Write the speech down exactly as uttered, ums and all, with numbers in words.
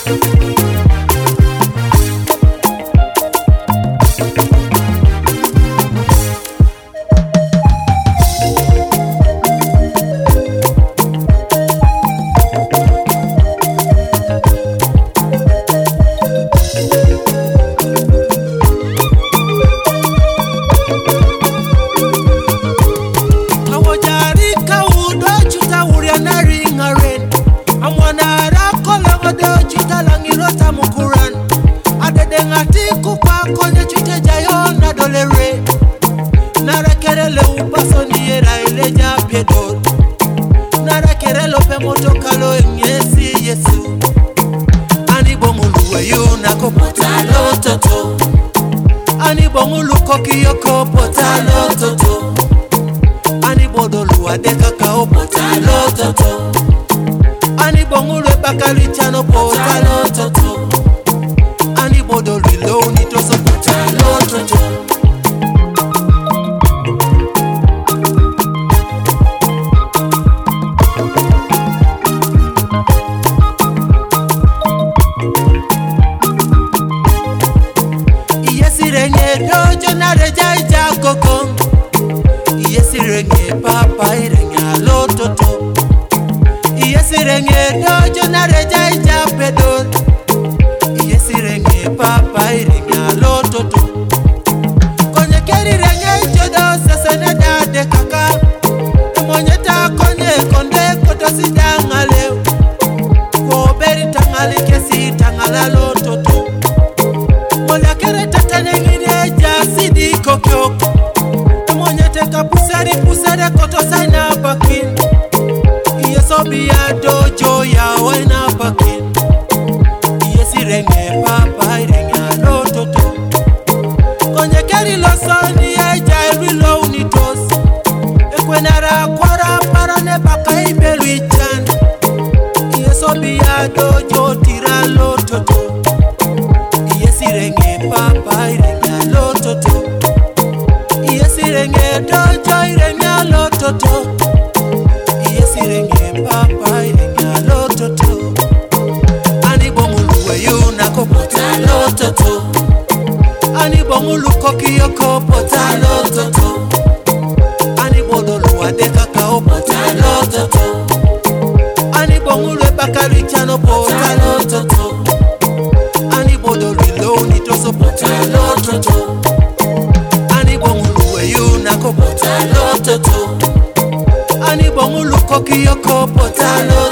Ani bongulu koki yoko potalo toto. Ani bodolu adeka kao potalo toto. Ani bongulu bakali chano potalo toto. Ani bodolu lo ni toso potalo toto. Dojo na reja ija koko. Iyesi renge papa irenya lototo. Iyesi renge dojo na reja ija pedol. Iyesi renge papa irenya lototo. Konye keri renge ijodo sasane dade kaka. Monyeta konye konde koto si tangale. Koberi tangale kesi tangala lototo. Mola kere tatane ngine jasidi kokyo. Monyete kapusari pusare koto saina bakin. Iye sobi ya dojo ya waina bakin. Iye sirenge papa irenge lototo. Konye keri losoni ya jairu lo unitos. Ekwenara kwara parane baka imelu ichan. Iye sobi ya dojo tira lototo. Irenge papa irenge lototo. Yes irenge dojo irenge lototo. Yes irenge papa irenge lototo. Ani bongulu weyu nako pota lototo. Ani bongulu koki yoko pota lototo. Ani bodolu adeka kao pota lototo. Ani bongulu bakari chano pota lototo. Ani bodolu ni toso potalo toto. Ani bongulu weyu nako potalo toto. Ani bongulu koki yoko potalo